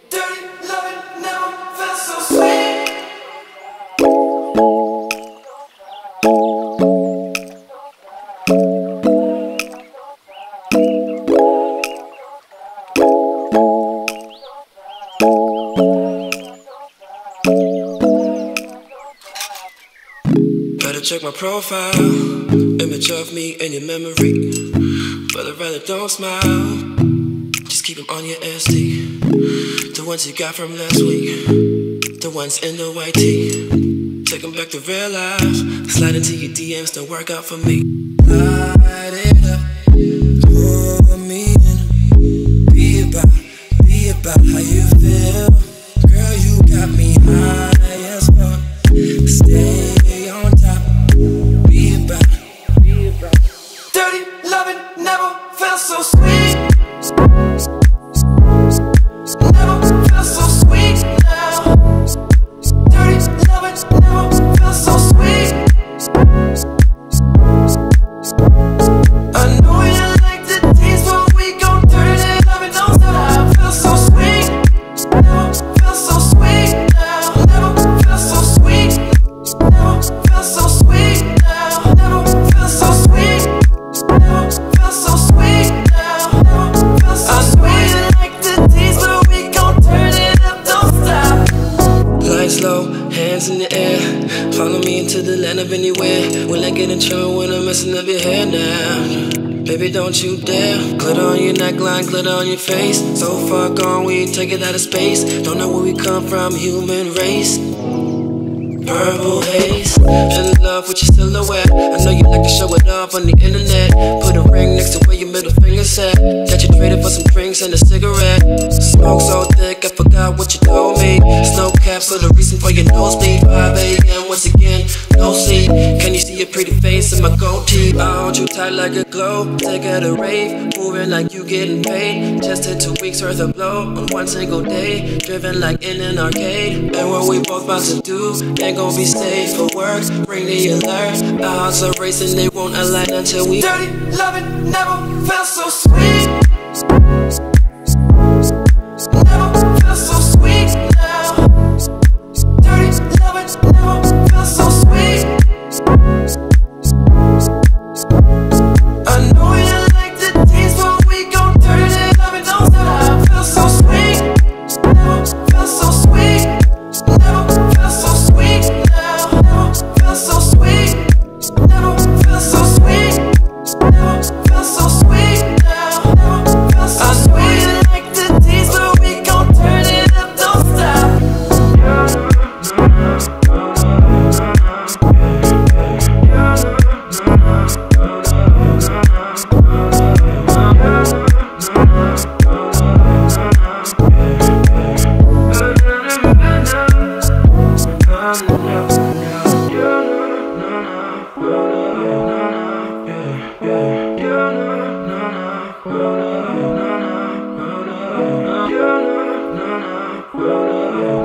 Dirty loving never felt so sweet. Better check my profile, image of me in your memory. But I'd rather don't smile, just keep them on your SD. The ones you got from last week, the ones in the white tee. Take them back to real life, slide into your DMs, don't work out for me. Light it up, pull me in, be about how you feel. Girl, you got me high as fuck, stay on top, be about. Dirty loving never felt so sweet. Never felt so sweet now. Dirty loving never felt so sweet. I know you like the tease, but we gon' turn it up and don't stop. Felt so sweet. Never felt so sweet now. Never felt so sweet. Never felt so sweet now. Never felt so sweet. Never felt so sweet now. Never felt so sweet. I know you like the tease, but we gon' turn it up, don't stop. Lights low, hands in the air. Follow me into the land of anywhere. When I get in trouble, when I'm messing up your hair now. Baby, don't you dare. Glitter on your neckline, glitter on your face. So far gone, we take it out of space. Don't know where we come from, human race. Purple haze, fell in love with your silhouette. I know you like to show it off on the internet. Put a ring next to where your middle finger set. That you traded for some drinks and a cigarette. Smoke so thick, I forgot what you told me. Snow caps for the reason for your nosebleed. 5 a.m. once again, no sleep. Can you see your pretty face in my goatee? I hold you tight like a glow. Take her to rave, moving like you getting paid. Just did 2 weeks worth of blow on one single day. Driven like in an arcade. And what we both about to do ain't gon' be safe for work. Bring the alert. Our hearts are racing, they won't align until we. Dirty loving never felt so sweet. Never felt so sweet now. Dirty loving never felt so sweet. I know you like the tease, but we gon' turn it up and don't stop. Felt so sweet. Never felt so sweet. Never felt so sweet now. Never felt so sweet. Never felt so sweet. Never felt so sweet now. Never felt so sweet. I know you like the tease, but we gon' turn it up, don't stop. Yeah.